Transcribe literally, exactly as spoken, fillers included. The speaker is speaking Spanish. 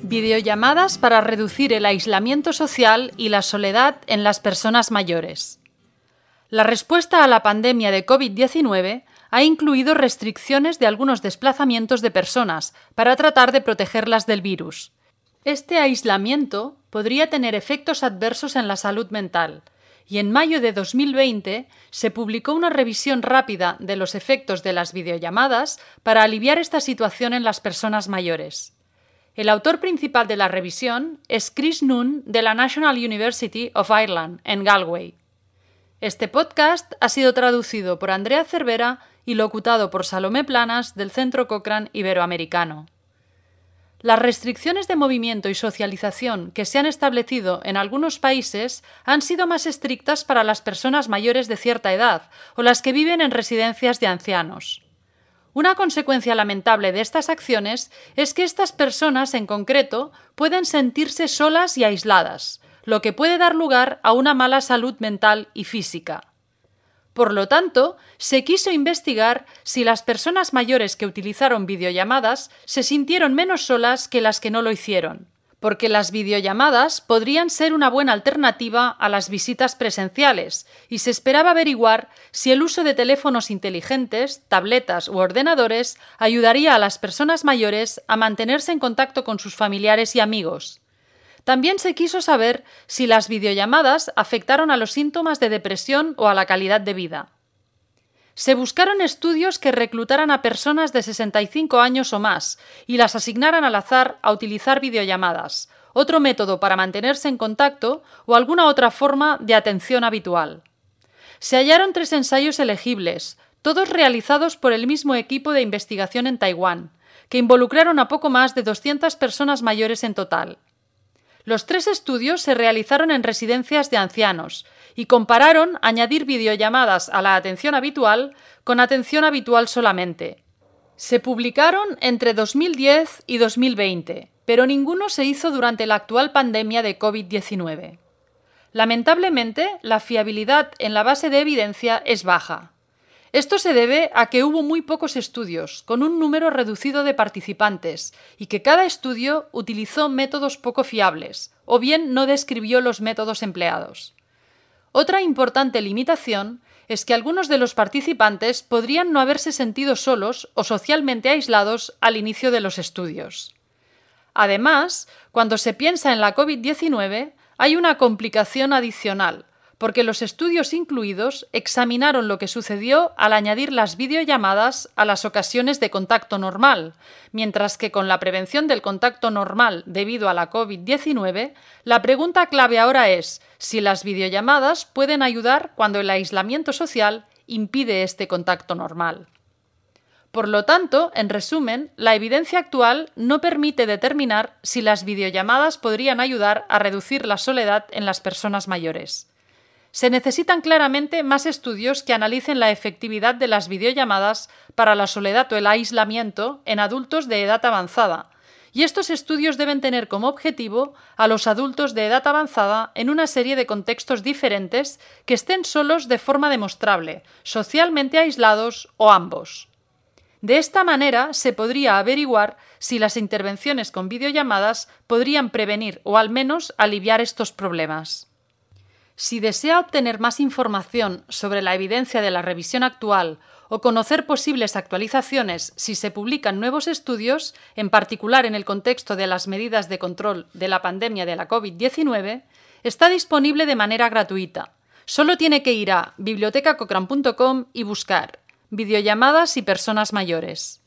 Videollamadas para reducir el aislamiento social y la soledad en las personas mayores. La respuesta a la pandemia de COVID diecinueve ha incluido restricciones de algunos desplazamientos de personas para tratar de protegerlas del virus. Este aislamiento podría tener efectos adversos en la salud mental, y en mayo de dos mil veinte se publicó una revisión rápida de los efectos de las videollamadas para aliviar esta situación en las personas mayores. El autor principal de la revisión es Chris Nunn de la National University of Ireland, en Galway. Este podcast ha sido traducido por Andrea Cervera y locutado por Salomé Planas del Centro Cochrane Iberoamericano. Las restricciones de movimiento y socialización que se han establecido en algunos países han sido más estrictas para las personas mayores de cierta edad o las que viven en residencias de ancianos. Una consecuencia lamentable de estas acciones es que estas personas en concreto pueden sentirse solas y aisladas, lo que puede dar lugar a una mala salud mental y física. Por lo tanto, se quiso investigar si las personas mayores que utilizaron videollamadas se sintieron menos solas que las que no lo hicieron, porque las videollamadas podrían ser una buena alternativa a las visitas presenciales, y se esperaba averiguar si el uso de teléfonos inteligentes, tabletas u ordenadores ayudaría a las personas mayores a mantenerse en contacto con sus familiares y amigos. También se quiso saber si las videollamadas afectaron a los síntomas de depresión o a la calidad de vida. Se buscaron estudios que reclutaran a personas de sesenta y cinco años o más y las asignaran al azar a utilizar videollamadas, otro método para mantenerse en contacto o alguna otra forma de atención habitual. Se hallaron tres ensayos elegibles, todos realizados por el mismo equipo de investigación en Taiwán, que involucraron a poco más de doscientas personas mayores en total. Los tres estudios se realizaron en residencias de ancianos y compararon añadir videollamadas a la atención habitual con atención habitual solamente. Se publicaron entre dos mil diez y dos mil veinte, pero ninguno se hizo durante la actual pandemia de COVID diecinueve. Lamentablemente, la fiabilidad en la base de evidencia es baja. Esto se debe a que hubo muy pocos estudios, con un número reducido de participantes, y que cada estudio utilizó métodos poco fiables, o bien no describió los métodos empleados. Otra importante limitación es que algunos de los participantes podrían no haberse sentido solos o socialmente aislados al inicio de los estudios. Además, cuando se piensa en la COVID diecinueve, hay una complicación adicional, porque los estudios incluidos examinaron lo que sucedió al añadir las videollamadas a las ocasiones de contacto normal, mientras que con la prevención del contacto normal debido a la COVID diecinueve, la pregunta clave ahora es si las videollamadas pueden ayudar cuando el aislamiento social impide este contacto normal. Por lo tanto, en resumen, la evidencia actual no permite determinar si las videollamadas podrían ayudar a reducir la soledad en las personas mayores. Se necesitan claramente más estudios que analicen la efectividad de las videollamadas para la soledad o el aislamiento en adultos de edad avanzada, y estos estudios deben tener como objetivo a los adultos de edad avanzada en una serie de contextos diferentes que estén solos de forma demostrable, socialmente aislados o ambos. De esta manera se podría averiguar si las intervenciones con videollamadas podrían prevenir o al menos aliviar estos problemas. Si desea obtener más información sobre la evidencia de la revisión actual o conocer posibles actualizaciones si se publican nuevos estudios, en particular en el contexto de las medidas de control de la pandemia de la COVID diecinueve, está disponible de manera gratuita. Solo tiene que ir a biblioteca cochrane punto com y buscar videollamadas y personas mayores.